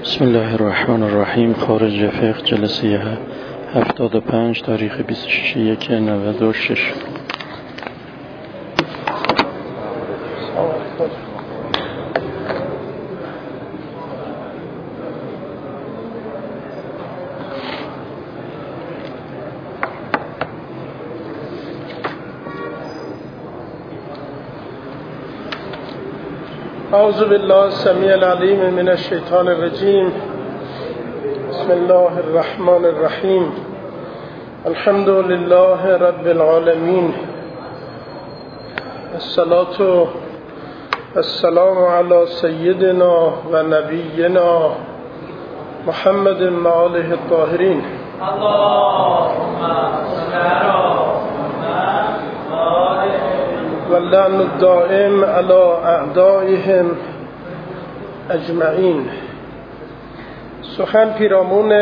بسم الله الرحمن الرحیم. خارج فقه جلسه 75 تاریخ 26/1/96. اعوذ بالله السمیع العلیم من الشیطان الرجیم. بسم الله الرحمن الرحیم. الحمد لله رب العالمین. الصلاة والسلام علی سیدنا و نبینا محمد و آله الطاهرین. واللعن الدائم على اعدائهم اجمعین. سخن پیرامون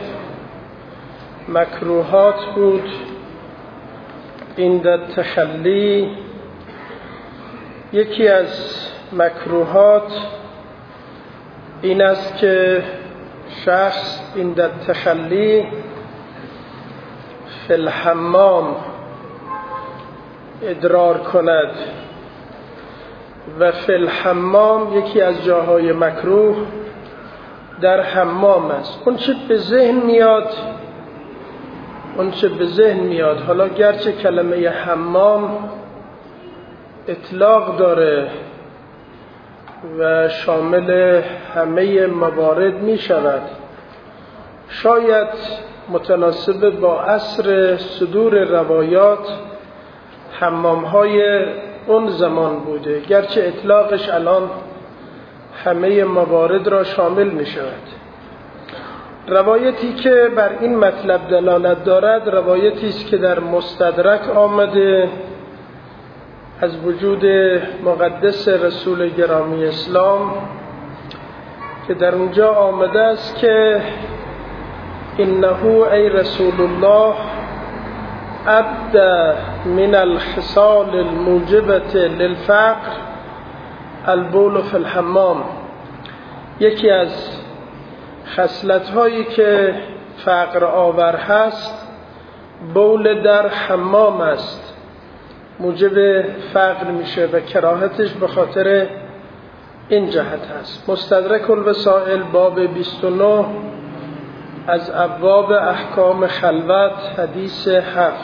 مکروهات بود. عند التخلی، یکی از مکروهات این است که شخص عند التخلی فی الحمام ادرار کند و فی الحمام یکی از جاهای مکروه در حمام است. اون چه به ذهن میاد حالا گرچه کلمه حمام اطلاق داره و شامل همه موارد می شود، شاید متناسب با عصر صدور روایات حمام‌های اون زمان بوده، گرچه اطلاقش الان همه موارد را شامل می شود. روایتی که بر این مطلب دلالت دارد روایتی است که در مستدرک آمده از وجود مقدس رسول گرامی اسلام، که در اونجا آمده است که انه ای رسول الله ابدا من الخصال الموجبة للفقر البول فی الحمام. یکی از خصلت هایی که فقر آور هست بول در حمام است، موجب فقر میشه و کراهتش به خاطر این جهت هست. مستدرک الوسائل باب 29 از ابواب احکام خلوت حدیث 7.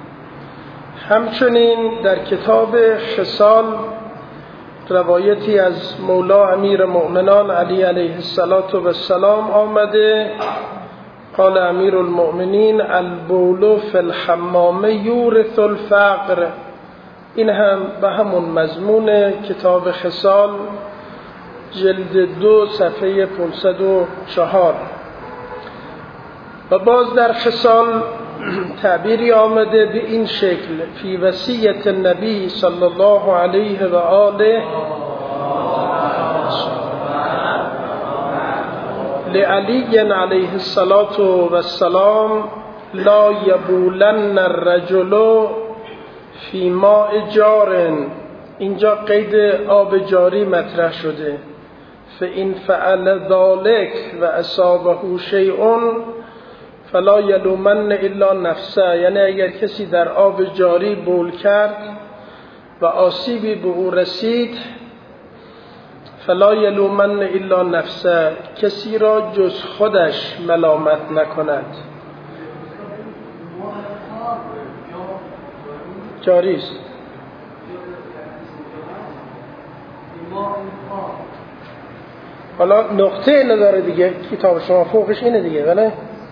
همچنین در کتاب خصال روایتی از مولا امیر مؤمنان علی علیه السلام آمده قال امیر المؤمنین البول فی الحمام یورث الفقر. این هم به همون مضمون کتاب خصال جلد 2 صفحه 504. و باز در خصال تعبیری آمده به این شکل فی وصیت النبی صلی الله علیه و آله لعلی علیه السلام لا یبولن الرجل فی ماء جار. اینجا قید آب جاری مطرح شده. فإن فعل ذلك و اصابه شیء فلا یلومن الا نفسه. یعنی اگر کسی در آب جاری بول کرد و آسیبی به او رسید فلا یلومن الا نفسه، کسی را جز خودش ملامت نکند. جاری است. حالا نقطه نداره دیگه، کتاب شما فوقش اینه دیگه، بله؟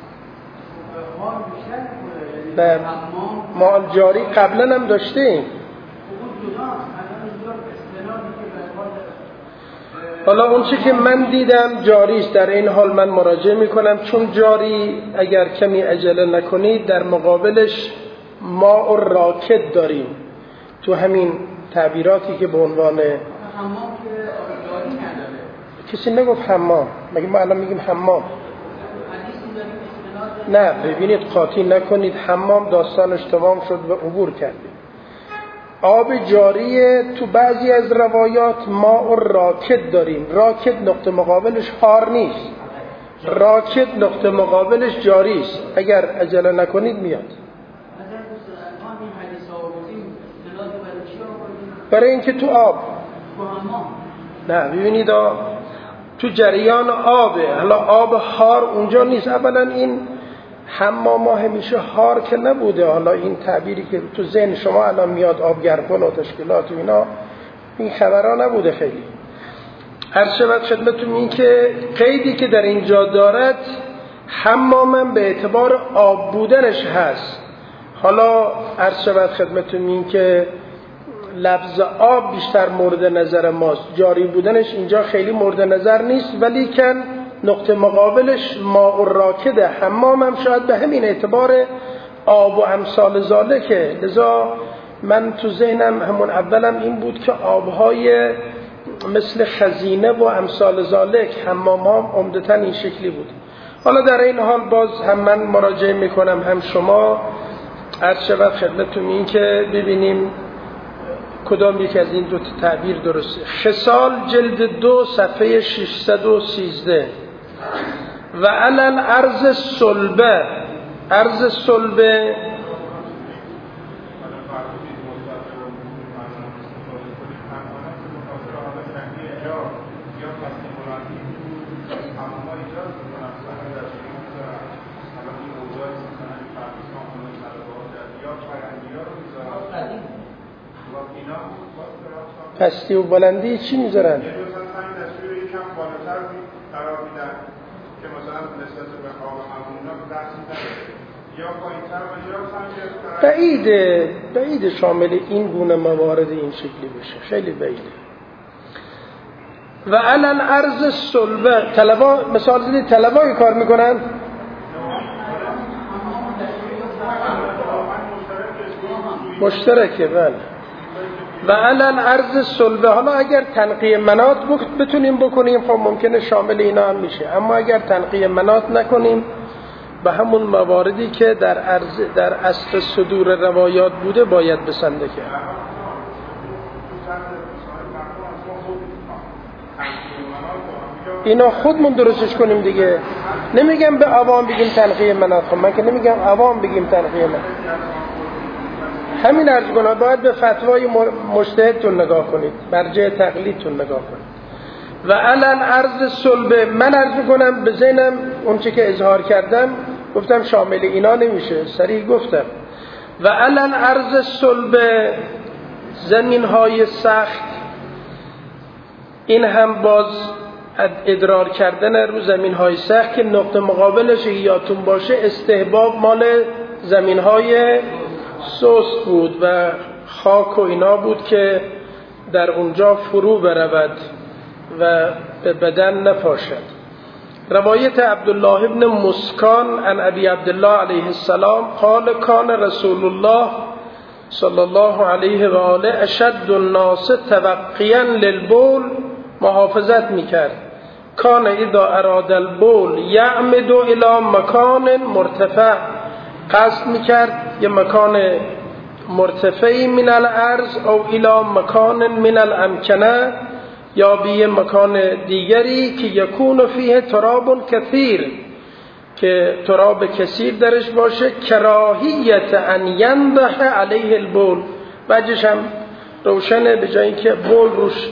نه مال جاری قبلا هم داشتیم. حالا اون چی که من دیدم جاری است. در این حال من مراجعه میکنم، چون جاری اگر کمی عجله نکنید در مقابلش ماء راکد داریم تو همین تعبیراتی که به عنوان کسی نگفت حمام. مگه ما الان میگیم حمام؟ نه ببینید قاطی نکنید، حمام داستانش تمام شد و عبور کردیم. آب جاریه تو بعضی از روایات ماء راکد داریم. راکد نقطه مقابلش حار نیست، راکد نقطه مقابلش جاری است، اگر عجله نکنید میاد. برای اینکه تو آب نه ببینید تو جریان آبه. حالا آب هار اونجا نیست. اولا این حمام ها همیشه هار که نبوده. حالا این تعبیری که تو ذهن شما الان میاد آبگرکن و تشکیلات و اینا، این خبرها نبوده خیلی. عرض شود خدمتتون این که قیدی که در اینجا دارد حمامم به اعتبار آب بودنش هست. حالا عرض شود خدمتتون این که لفظ آب بیشتر مورد نظر ماست، جاری بودنش اینجا خیلی مورد نظر نیست، ولی کن نقطه مقابلش ماء راکده. حمامم شاید به همین اعتبار آب و امثال ذالکه. لذا من تو ذهنم همون اولم این بود که آبهای مثل خزینه و امثال ذالک حمام ها عمدتاً این شکلی بود. حالا در این حال باز هم من مراجعه میکنم هم شما عرض شود خدمتتون این که ببینیم کدام یک از این دو تعبیر درسته. خصال جلد 2 صفحه 613 و علل عرض صلبه. عرض صلبه پستی و بلندی چی میذارن؟ بعیده شامل این گونه موارد این شکلی بشه، خیلی بعیده. و علل عرض صلبه طلبا مثال زدید طلبایی کار میکنن مشترکه. بله. و علل عرض صلبه. حالا اگر تنقیه مناط بتونیم بکنیم خب ممکنه شامل اینا هم میشه، اما اگر تنقیه مناط نکنیم به همون مواردی که در اصل صدور روایات بوده باید بسنده کرد. اینا خودمون درستش کنیم دیگه. نمیگم به عوام بگیم تنقیه مناط، خب من که نمیگم عوام بگیم تنقیه مناط. همین عرض کنم باید به فتوای مجتهدتون نگاه کنید، مرجع تقلیدتون نگاه کنید. و علل عرض صلبه. من عرض کنم به ذهنم اون چه که اظهار کردم گفتم شامل اینا نمیشه، صریح گفتم. و علل عرض صلبه زمین های سخت، این هم باز ادرار کردن رو زمین های سخت که نقطه مقابلش یادتون باشه استحباب مال زمین های سست بود و خاک و اینا بود که در اونجا فرو برود و به بدن نپاشد. روایت عبدالله ابن مسکان عن ابی عبدالله علیه السلام قال کان رسول الله صلی الله علیه و آله اشد الناس توقیا للبول، محافظت میکرد. کان اذا اراد البول یعمد الى مکان مرتفع، قصد میکرد یه مکان مرتفعی من الارض او الى مکان من الامکنه، یا به یه مکان دیگری که یکون فیه تراب کثیر، که تراب کثیر درش باشه. کراهیت ان ینضح علیه البول، وجهش هم روشنه، به جای اینکه بول روش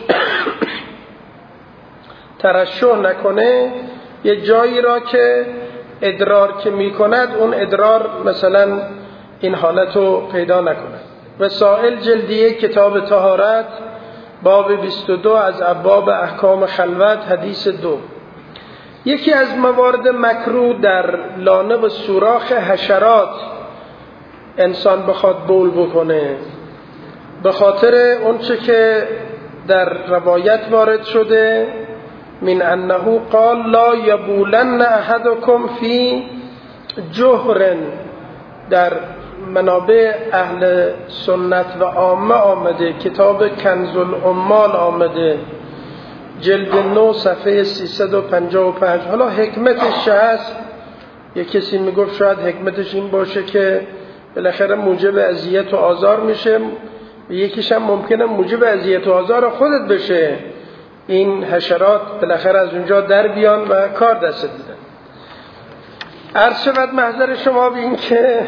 ترشح نکنه یه جایی را که ادرار که میکند اون ادرار مثلا این حالتو پیدا نکند. وسائل جلدیه کتاب طهارت باب 22 از ابواب احکام خلوت حدیث 2. یکی از موارد مکروه در لانه و سوراخ حشرات انسان بخواد بول بکنه، به خاطر اون چه که در روایت وارد شده من انه قال لا یبولن احدکم فی جهر، در منابع اهل سنت و عامه آمده، کتاب کنز العمال آمده جلد 9 صفحه 355. حالا حکمتش هست، یک کسی میگفت شاید حکمتش این باشه که بالاخره موجب اذیت و آزار میشه، یکیش هم ممکنه موجب اذیت و آزار خودت بشه، این حشرات بالاخره از اونجا در بیان و کار دست بدن. عرض شود محضر شما به این که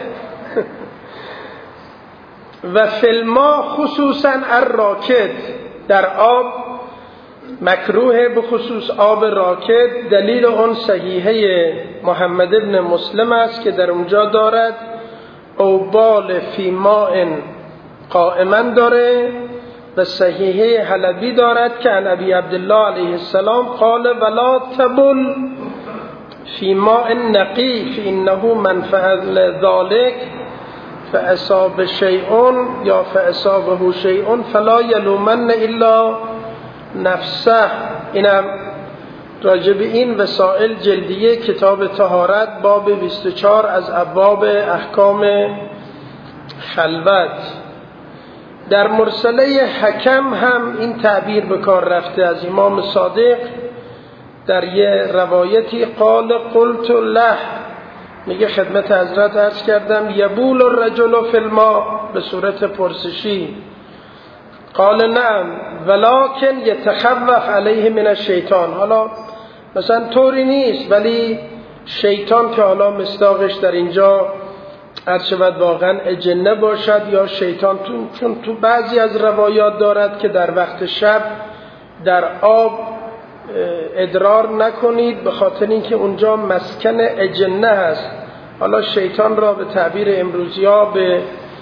و فیلما خصوصا الراکد، در آب مکروه، به خصوص آب راکد. دلیل اون صحیحه محمد ابن مسلم است که در اونجا دارد او بال فی ماء قائما داره، و صحیحه حلبی دارد که عن ابی عبدالله علیه السلام قال ولا تبل فی ماء نقی فانه من فعل ذلك فاصاب شیء یا فاصابه شیء فلا یلومن الا نفسه. اینم راجب این وسائل جلدیه کتاب طهارت باب 24 از ابواب احکام خلوت. در مرسله حکم هم این تعبیر به کار رفته از امام صادق در یه روایتی قال قلت له، میگه خدمت حضرت عرض کردم یبول الرجل فی الماء، به صورت پرسشی. قال نعم ولكن يتخوف عليه من الشیطان، حالا مثلا طوری نیست ولی شیطان که حالا مصداقش در اینجا عرض شود واقعا اجنه باشد یا شیطان، چون تو بعضی از روایات دارد که در وقت شب در آب ادرار نکنید به خاطر اینکه اونجا مسکن اجنه هست. حالا شیطان را به تعبیر امروزی ها به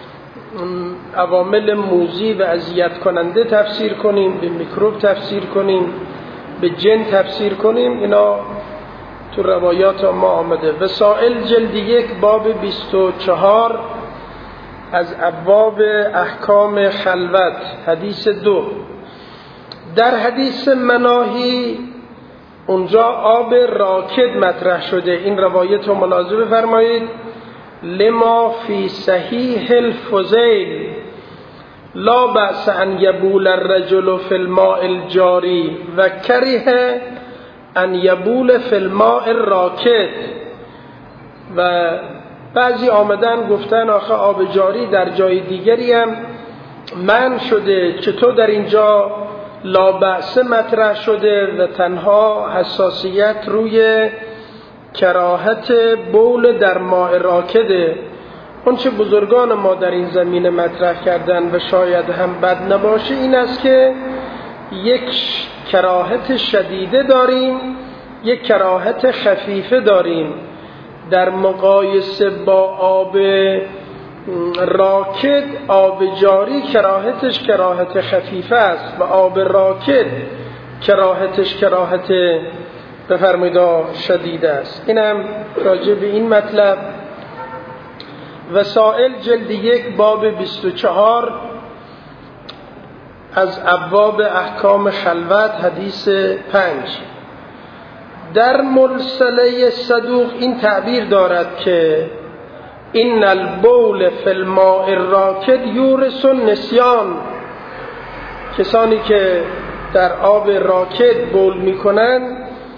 عوامل موذی و اذیت کننده تفسیر کنیم، به میکروب تفسیر کنیم، به جن تفسیر کنیم، اینا تو روایات ما آمده. وسائل جلد 1 باب 24 از ابواب احکام خلوت حدیث 2. در حدیث مناهی اونجا آب راکد مطرح شده. این روایت رو ملاحظه بفرمایید. لما فی صحیح الفضیل لا بأس ان یبول الرجل فی الماء الجاری و کره ان یبول فی الماء الراکد. و بعضی آمدن گفتن آخه آب جاری در جای دیگری هم منع شده، چطور در اینجا لا بأس مطرح شده و تنها حساسیت روی کراهت بول در ماء راکده. اون چه بزرگان ما در این زمینه مطرح کردن و شاید هم بد نباشه این است که یک کراهت شدیده داریم، یک کراهت خفیفه داریم. در مقایسه با آب راکد آب جاری کراهتش کراهت خفیفه است و آب راکد کراهتش کراهت بفرمایید شدید است. اینم راجع به این مطلب. وسائل جلد 1 باب 24 از ابواب احکام خلوت حدیث 5. در مرسله صدوق این تعبیر دارد که ان البول فی الماء الراکد یورث النسیان، کسانی که در آب راکد بول میکنن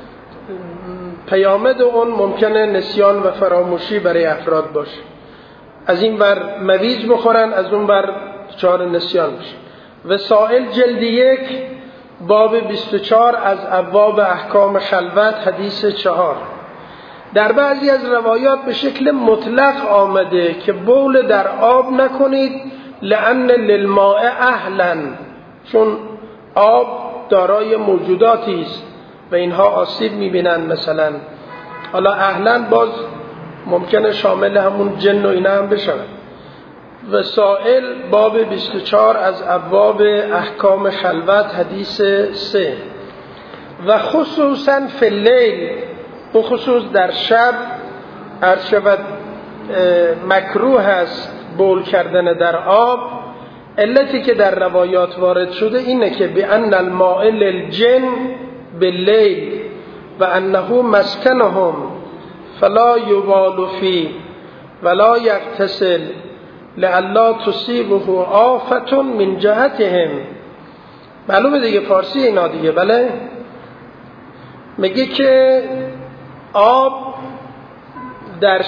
پیامد اون ممکنه نسیان و فراموشی برای افراد باشه. از این ور مویز بخورن، از اون ور دچار نسیان بشه. وسائل جلد 1 باب 24 از ابواب احکام خلوت حدیث 4. در بعضی از روایات به شکل مطلق آمده که بول در آب نکنید لأن للماء اهلا، چون آب دارای موجوداتی است و اینها آسیب میبینن. مثلا حالا اهلا باز ممکنه شامل همون جن و اینا هم بشن. وسائل باب 24 از ابواب احکام خلوت حدیث 3. و خصوصا فی اللیل، بخصوص در شب عرض شود مکروه است بول کردن در آب. علتی که در روایات وارد شده اینه که بأن الماء للجن باللیل و انه مسکنهم فلا یبال فی ولا یغتسل لئلا تصیبه آفة من جهتهم. معلومه دیگه فارسی اینا دیگه. بله میگه که آب در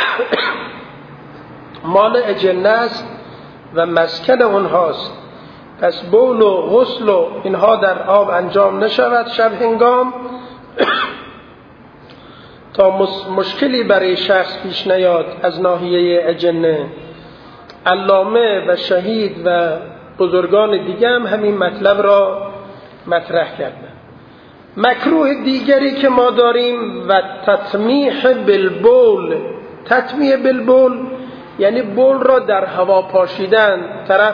مال اجنه است و مسکن اونهاست، پس بول و غسل و اینها در آب انجام نشود شب هنگام تا مشکلی برای شخص پیش نیاد از ناحیه اجنه. علامه و شهید و بزرگان دیگه هم همین مطلب را مطرح کردن. مکروه دیگری که ما داریم و تطمیح بالبول. تطمیح بالبول یعنی بول را در هوا پاشیدن. طرف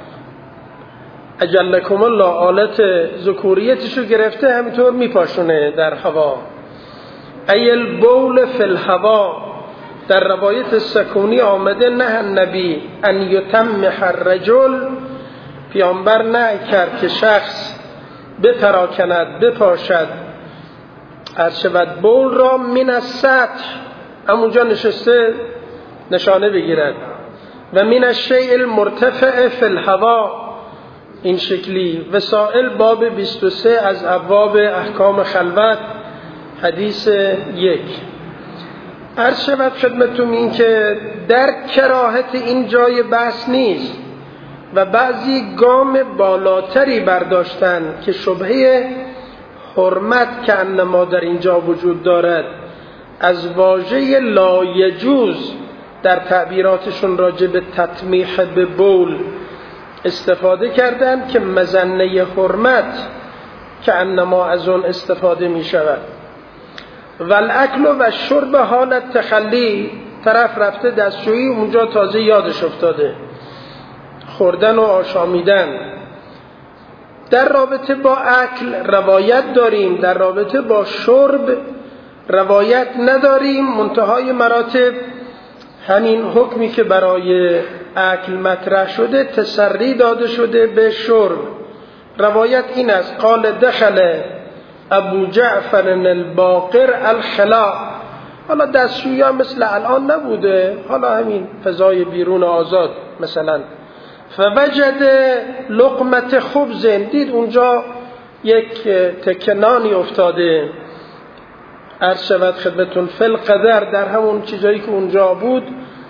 اجلکم الله آلت ذکوریتشو گرفته همینطور میپاشونه در هوا. ایل بول فی الهوا. در روایت سکونی آمده نه النبی ان یتمح الرجل، پیامبر نه کرد که شخص بپراکند بپاشد ارشود بول را من السطح، همونجا نشسته نشانه بگیرد، و من الشیء المرتفع فی الهوا، این شکلی. وسائل باب 23 از ابواب احکام خلوت، حدیث 1. عرض شود خدمتتون این که در کراهت این جای بحث نیست و بعضی گام بالاتری برداشتن که شبهه حرمت که انما در اینجا وجود دارد از واژه لا یجوز در تعبیراتشون راجع به تطمیح به بول استفاده کردن که مظنه حرمت که انما از اون استفاده می شود. والاکل و شرب حالت تخلی، طرف رفته دستشویی اونجا تازه یادش افتاده، خوردن و آشامیدن. در رابطه با اکل روایت داریم، در رابطه با شرب روایت نداریم. منتهای مراتب همین حکمی که برای اکل مطرح شده تسری داده شده به شرب. روایت این است: قال دخل ابو جعفر الباقر الخلاء. حالا دستشویی ها مثل الان نبوده، حالا همین فضای بیرون آزاد مثلا. فوجد لقمت خبز، دید اونجا یک تکنانی افتاده. عرض شود خدمتون فل قدر، در همون چیزایی که اونجا بود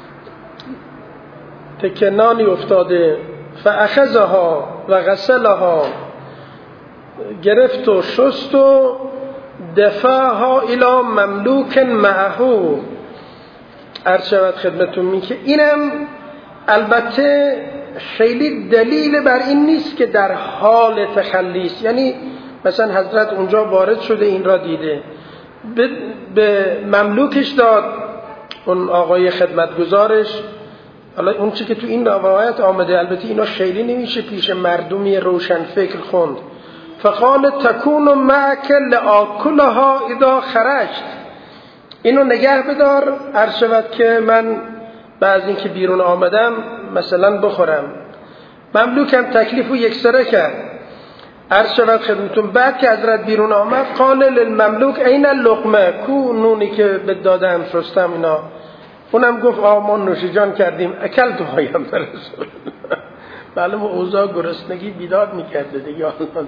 تکنانی افتاده. فاخذها و غسلها، گرفت و شست و دفعها الی مملوک معه. عرض شود خدمتون می که اینم البته خیلی دلیل بر این نیست که در حال تخلی است، یعنی مثلا حضرت اونجا وارد شده این را دیده به مملوکش داد، اون آقای خدمتگزارش. حالا اون چی که تو این روایت آمده، البته اینا خیلی نمیشه پیش مردمی روشن فکر خوند. فقال تکون معک لآکلها اذا خرجت، اینو نگه بدار عرض شود که من بعد این که بیرون آمدم مثلا بخورم. مملوکم تکلیفو یکسره کرد. عرض شود خدمتون بعد که حضرت بیرون آمد قال للمملوک این اللقمه، کو نونی که به دادم شستم اینا. اونم گفت ما نوش جان کردیم اکل تو هایم رسول. معلوم اوضاع گرسنگی بیداد میکرده دیگه.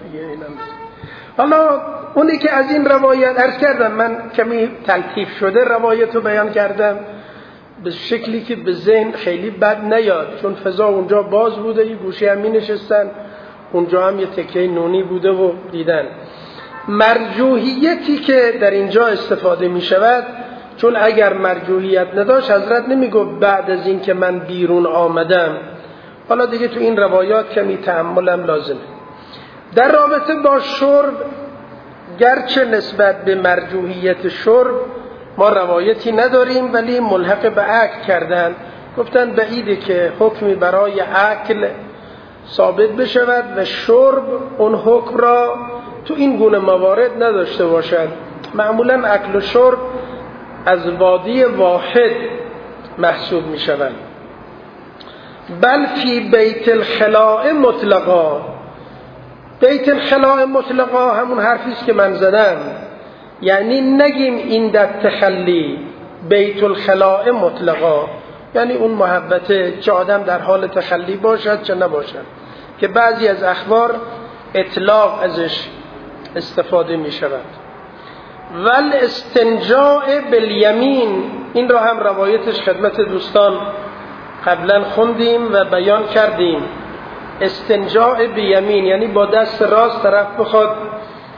حالا اونی که از این روایت عرض کردم، من کمی تلطیف شده روایت رو بیان کردم به شکلی که به ذهن خیلی بد نیاد، چون فضا اونجا باز بوده، یه گوشه هم می نشستن، اونجا هم یه تکه نونی بوده و دیدن. مرجوحیتی که در اینجا استفاده می شود، چون اگر مرجوحیت نداشت حضرت نمی گفت بعد از این که من بیرون آمدم. حالا دیگه تو این روایات کمی تأملم لازمه. در رابطه با شرب، گرچه نسبت به مرجوحیت شرب ما روایتی نداریم، ولی ملحق به اکل کردن. گفتن بعیده که حکمی برای اکل ثابت بشود و شرب اون حکم را تو این گونه موارد نداشته باشد. معمولا اکل و شرب از وادی واحد محسوب می شود. بل فی بیت الخلاء مطلقا. بیت الخلاء مطلقا همون حرفیست که من زدم، یعنی نگیم این در تخلی، بیت الخلاء مطلقا، یعنی اون محبته چه آدم در حال تخلی باشد چه نباشد، که بعضی از اخبار اطلاق ازش استفاده می شود. ول استنجاء بالیمین، این را هم روایتش خدمت دوستان قبلا خوندیم و بیان کردیم. استنجاء بیمین یعنی با دست راست طرف بخواد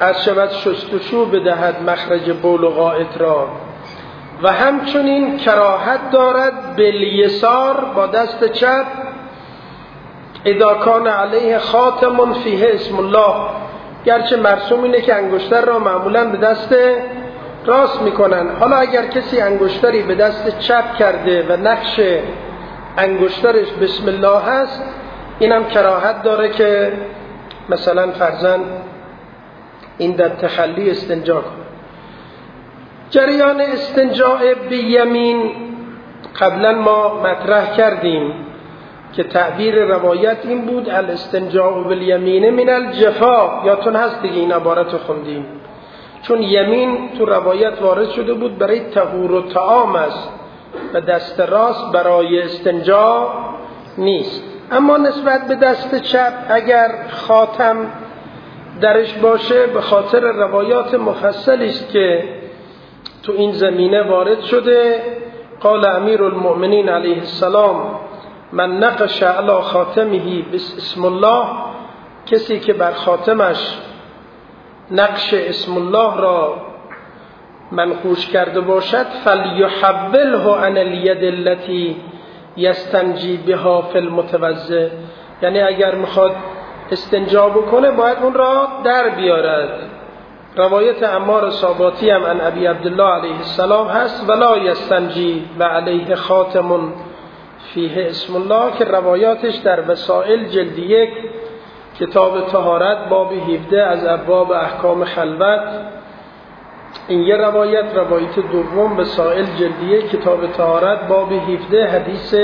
از شود شستشو بدهد مخرج بول و غائط را. و همچنین کراهت دارد بالیسار با دست چپ اذا کان علیه خاتم فیه اسم الله، گرچه مرسوم اینه که انگشتر را معمولا به دست راست میکنن، حالا اگر کسی انگشتری به دست چپ کرده و نقش انگشترش بسم الله هست، اینم کراهت داره که مثلا فرضاً این در تخلی استنجا کنه. جریان استنجاء بیمین قبلا ما مطرح کردیم که تعبیر روایت این بود الاستنجاء بالیمین من الجفا، یادتون هست دیگه این عبارت خوندیم، چون یمین تو روایت وارد شده بود برای طهور و طعام است و دست راست برای استنجا نیست. اما نسبت به دست چپ اگر خاتم درش باشه به خاطر روایات مفصلی است که تو این زمینه وارد شده. قال امیر المؤمنین علیه السلام من نقش علی خاتمه بسم الله، کسی که بر خاتمش نقش اسم الله را منقوش کرده باشد فلیحوله عن الید التي یستنجی بها فی المتوضع، یعنی اگر میخواد استنجا بکنه باید اون را در بیارد. روایت عمار صاباتی هم عن ابی عبدالله علیه السلام هست ولا یستنجی و علیه خاتم فیه اسم الله، که روایاتش در وسائل جلد 1 کتاب طهارت باب 17 از ابواب احکام خلوت. این یه روایت دوم وسائل جلد 1 کتاب طهارت باب 17 حدیث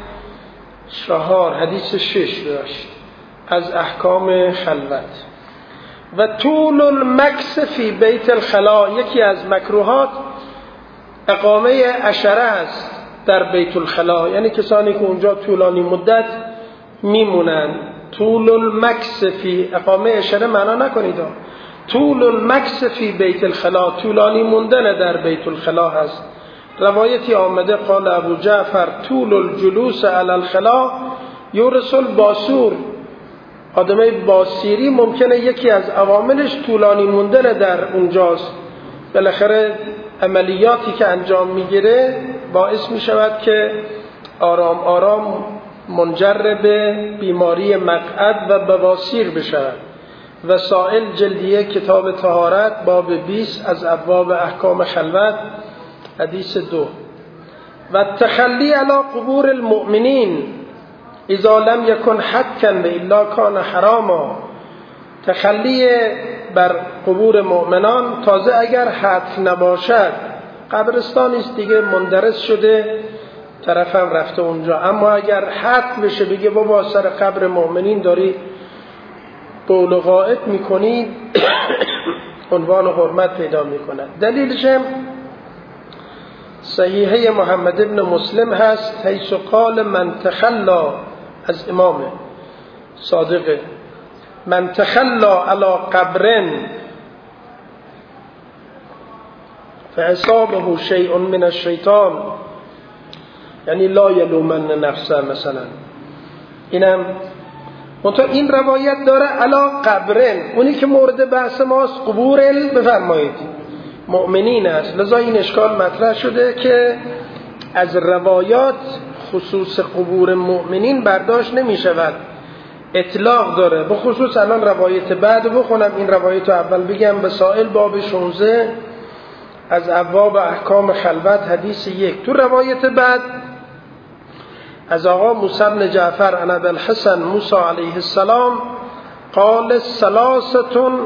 4 حدیث 6 داشت از احکام خلوت. و طول المکث فی بیت الخلا، یکی از مکروهات اقامه عشره است در بیت الخلا، یعنی کسانی که اونجا طولانی مدت میمونن. طول المکث فی، اقامه عشره معنا نکنید، طول المکث فی بیت الخلا، طولانی موندن در بیت الخلا هست. روایتی آمده قال ابو جعفر طول الجلوس علی الخلا یورث الباسور، آدمای باسیری ممکنه یکی از عواملش طولانی موندن در اونجاست. بالاخره عملیاتی که انجام میگیره باعث میشود که آرام آرام منجر به بیماری مقعد و بواسیر بشود. وسائل جلدیه کتاب طهارت باب 20 از ابواب احکام خلوت حدیث 2. و تخلی علی قبور المؤمنین اذا لم یکن حقا و الا کان حراما، تخلی بر قبور مؤمنان تازه اگر حق نباشد، قبرستانی است دیگه مندرس شده طرفم رفته اونجا، اما اگر حق بشه بگه بابا سر قبر مؤمنین داری بول و غائط میکنید عنوان و حرمت پیدا میکند. دلیلش هم صحیحه محمد ابن مسلم هست حیث قال من تخلا، از امام صادق، من تخلا علی قبر فاصابه شیء من الشیطان، یعنی لا یلومن نفسه مثلا. اینم منطقه این روایت داره علی قبرن، اونی که مورد بحث ماست قبور بفرمایید مؤمنین است. لذا این اشکال مطرح شده که از روایات خصوص قبور مؤمنین برداشت نمی شود، اطلاق داره. به خصوص الان روایت بعد بخونم، این روایت اول بگم. وسائل باب 16 از ابواب احکام خلوت حدیث 1. تو روایت بعد از آقا موسی بن جعفر عن ابی الحسن موسی علیه السلام قال ثلاثه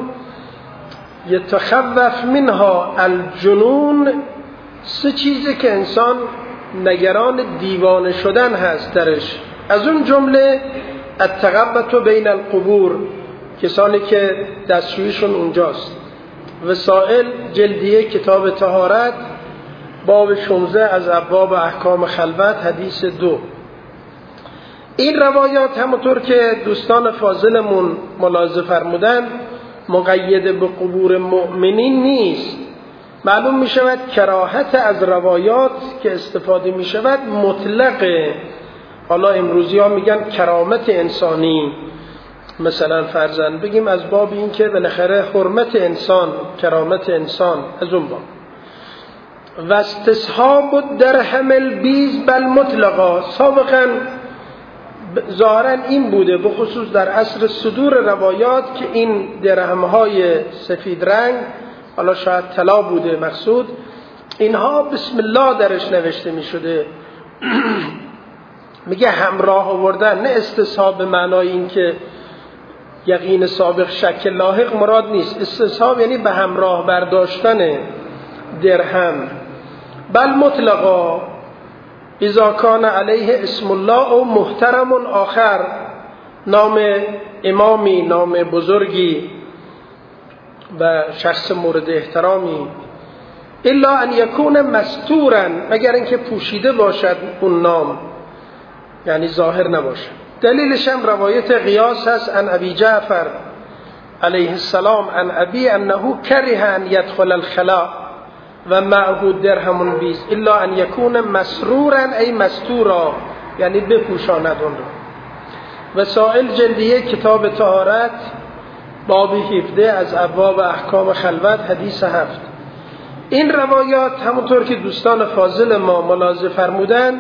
یتخوف منها الجنون، سه چیزی که انسان نگران دیوانه شدن هست درش، از اون جمله التغبط بین القبور، کسانی که دستشویشون اونجاست. وسائل جلدیه کتاب طهارت باب 16 از ابواب احکام خلوت حدیث 2. این روایات همونطور که دوستان فاضلمون ملاحظه فرمودن مقید به قبور مؤمنین نیست. معلوم می شود کراهت از روایات که استفاده می شود مطلقه. حالا امروزی ها میگن کرامت انسانی، مثلا فرضاً بگیم از باب این که بالاخره حرمت انسان، کرامت انسان، از اون باب. و استصحاب الدرهم البیز بل مطلقا، سابقاً ظاهراً این بوده به خصوص در عصر صدور روایات که این درهم‌های سفید رنگ، حالا شاید طلا بوده مقصود، اینها بسم الله درش نوشته می شده. میگه همراه آوردن، نه استصحاب به معنای این که یقین سابق شک لاحق مراد نیست. استصحاب یعنی به همراه برداشتن درهم. بل مطلقا اذا کان علیه اسم الله او محترم آخر، نام امامی، نام بزرگی و شخص مورد احترامی، الا ان یکون مستورا، مگر اینکه پوشیده باشد اون نام، یعنی ظاهر نباشد. دلیلش هم روایت قیاس هست عن ابی جعفر علیه السلام عن ابی انه کره ان یدخل الخلاء و معه درهم بیز الا ان یکون مسرورا ای مستورا، یعنی بپوشاند اون رو. وسائل جلدیه کتاب طهارت باب 17 از ابواب احکام خلوت حدیث 7. این روایات همونطور که دوستان فاضل ما ملاحظه فرمودن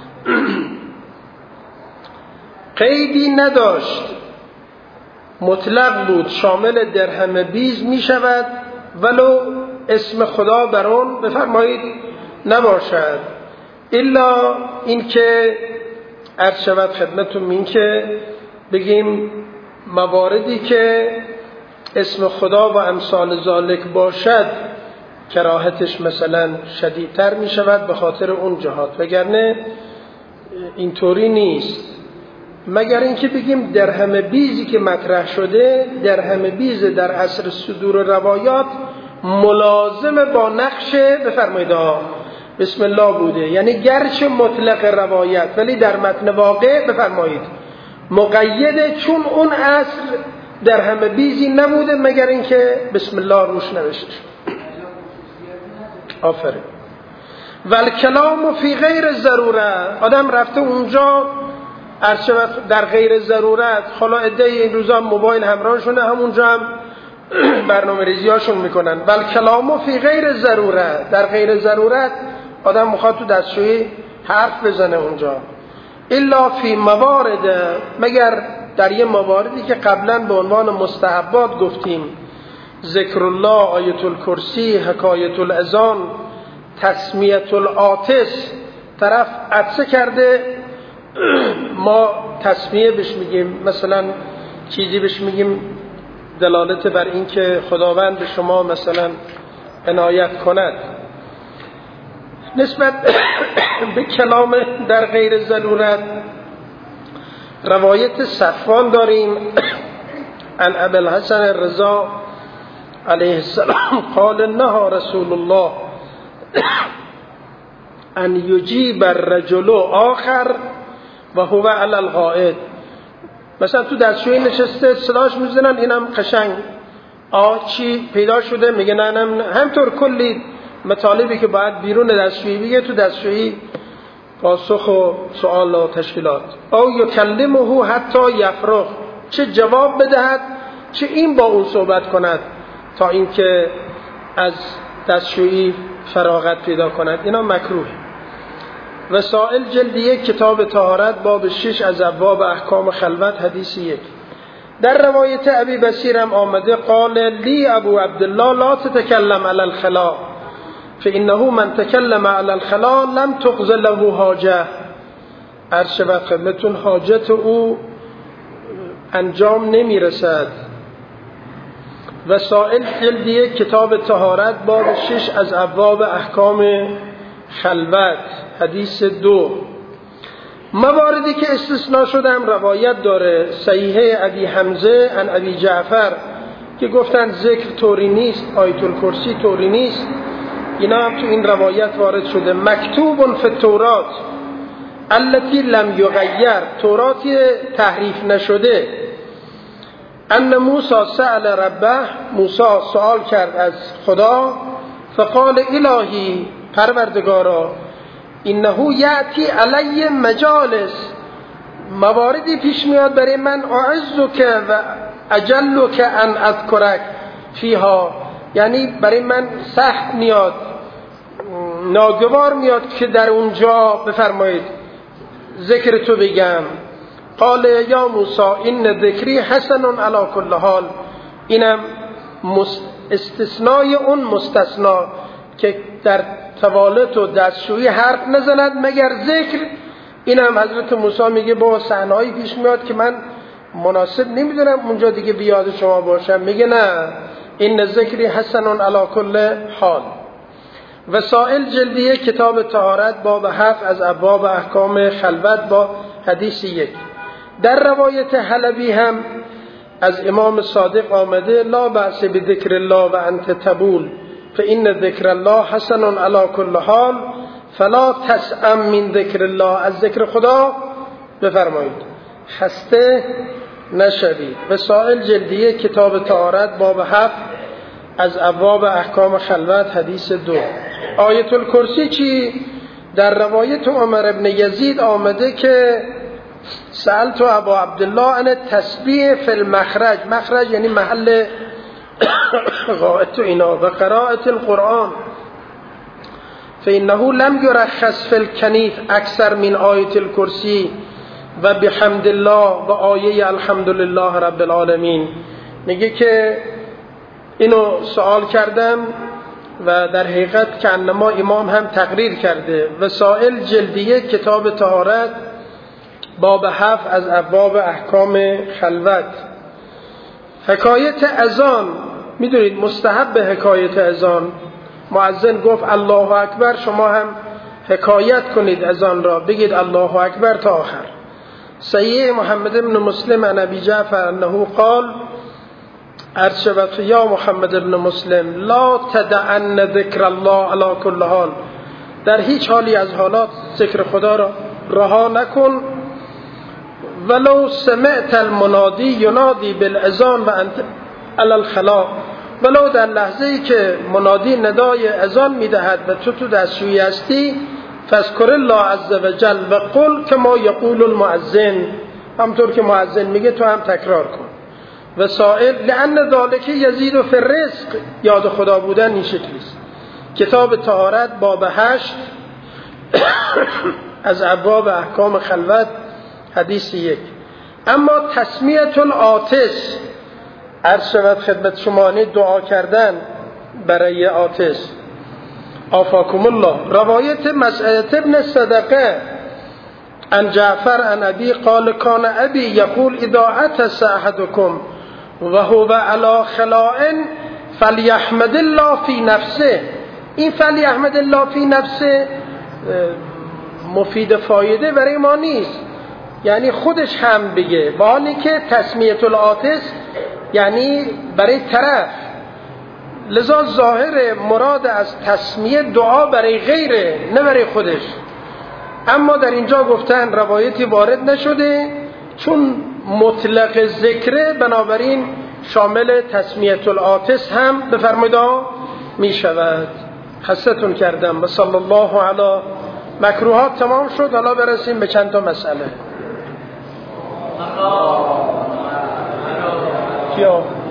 قیدی نداشت، مطلق بود، شامل درهم بیز می شود ولو اسم خدا بر اون بفرمایید نباشد، الا این که عرض شود خدمتون این که بگیم مواردی که اسم خدا و امثال ذالک باشد کراهتش مثلا شدیدتر می شود به خاطر اون جهات، وگرنه اینطوری نیست. مگر اینکه بگیم درهم بیزی که مطرح شده، درهم بیز در عصر صدور روایات ملازم با نقش بفرمایید بسم الله بوده، یعنی گرچه مطلق روایت ولی در متن واقع بفرمایید مقیده، چون اون عصر درهم بیزی نبوده مگر اینکه بسم الله روش نوشته شد. آفرین. والکلام فی غیر ضروره، آدم رفته اونجا در غیر ضرورت، حالا عده‌ای این روزا موبایل همراهشونه همونجا هم برنامه ریزی هاشون میکنن. والکلام فی غیر ضروره، در غیر ضرورت آدم میخواد تو دستشویی حرف بزنه اونجا. الا فی موارد، مگر در یه مواردی که قبلا به عنوان مستحبات گفتیم، ذکر الله، آیت الکرسی، حکایت الاذان، تسمیت العاطس، طرف عطسه کرده ما تسمیه بهش میگیم، مثلا چیزی بهش میگیم دلالت بر این که خداوند به شما مثلا عنایت کند. نسبت به کلام در غیر ضرورت روایت صفوان داریم عن ابی الحسن الرضا علیه السلام قال نهى رسول الله ان یجیب الرجل آخر و هو علی القاعد. مثلا تو دستشویی نشسته صداش میزنن اینم قشنگ چی پیدا شده، میگه نه همطور کلی مطالبی که باید بیرون دستشویی بگه تو دستشویی پاسخ و سوال و تشکیلات. او یکلمه حتی یفرغ، چه جواب بدهد چه این با اون صحبت کند تا اینکه از دستشویی فراغت پیدا کند. اینا مکروه. وسائل جلدیه کتاب طهارت باب 6 از ابواب احکام خلوت حدیث 1. در روایت ابی بصیر هم آمده قال لی ابو عبدالله لا تتکلم علی الخلا فانه من تکلم علی الخلا لم تقض له حاجه. عرض شود خدمتون حاجت او انجام نمیرسد. وسائل جلدیه کتاب طهارت باب 6 از ابواب احکام خلوت حدیث 2. مواردی که استثناء شدم روایت داره صحیحه ابی حمزه عن ابی جعفر که گفتن ذکر طوری نیست، آیت الکرسی طوری نیست، اینا هم تو این روایت وارد شده. مکتوب فی التورات التي لم یغیر، توراتی تحریف نشده. ان موسی سأل ربه، موسی سوال کرد از خدا، فقال الهی، پروردگارا، انه یأتی علی مجالس، مواردی پیش میاد برای من اعزک و اجلک ان اذکرک فیها، یعنی برای من سخت میاد، ناگوار میاد که در اونجا بفرمایید ذکر تو بگم. قال یا موسی این ذکری حسن علی کل حال، اینم استثنای اون مستثنا که در توالت و دستشویی حرف نزند مگر ذکر. اینم حضرت موسی میگه با صحنه‌ای پیش میاد که من مناسب نمیدونم اونجا دیگه بیاد شما باشم. میگه نه، این ذکری حسن علی کل حال. وسائل جلدیه کتاب طهارت باب 7 از ابواب احکام خلوت با حدیث 1. در روایت حلبی هم از امام صادق آمده لا بأس بذکر الله و انت تبول فإن ذکر الله حسن علی کل حال فلا تسأم من ذکر الله، از ذکر خدا بفرمایید خسته نشوید. وسائل جلدیه کتاب طهارت باب 7 از ابواب احکام خلوت حدیث 2. آیت الکرسی چی؟ در روایت عمر ابن یزید آمده که سألت ابا عبدالله عن التسبیح فی المخرج، مخرج یعنی محل غائط و اینا، و قراءت القرآن فإنه لم يرخص فی الکنیف اکثر من آیت الکرسی و بحمد الله و آیه الحمدلله رب العالمین. میگه که اینو سوال کردم و در حقیقت که انما امام هم تقریر کرده. وسائل جلدیه کتاب طهارت باب 7 از ابواب احکام خلوت. حکایت اذان، میدونید مستحب حکایت اذان، مؤذن گفت الله اکبر شما هم حکایت کنید اذان را، بگید الله اکبر تا آخر. صحیح محمد بن مسلم عن ابی جعفر انه قال ارشبت یا محمد بن مسلم لا تدعن ذکر الله علی کل حال، در هیچ حالی از حالات ذکر خدا را رها نکن. ولو سمعت المنادی ینادی بالاذان و انت علی الخلاء، ولو در لحظه‌ای که منادی ندای اذان میدهد و تو دستشویی هستی فاذکر الله عز وجل و قل کما یقول المؤذن، همطور که مؤذن میگه تو هم تکرار کن. وسائل لأن ذلك یزید فی الرزق، یاد خدا بودن این شکلیست. کتاب طهارت باب 8 از ابواب احکام خلوت حدیث 1. اما تسمیه العاطس، عرض شود خدمت شما، دعا کردن برای عاطس. آفاکم الله. روایت مسعود ابن صدقه عن جعفر عن ابی قال کان ابی یقول اذا عطس احدکم و هو علی خلاء فلیحمد الله فی نفسه. این فلیحمد الله فی نفسه مفید فایده برای ما نیست، یعنی خودش هم بگه، با حالی که تسمیه العاطس یعنی برای طرف، لذا ظاهر مراد از تسمیه دعا برای غیره نه برای خودش. اما در اینجا گفتن روایتی وارد نشده چون مطلق ذکره، بنابراین شامل تسمیه العاطس هم بفرمایید می شود. خستتون کردم. و صلی الله علی. مکروهات تمام شد، حالا برسیم به چند تا مسئله. کیا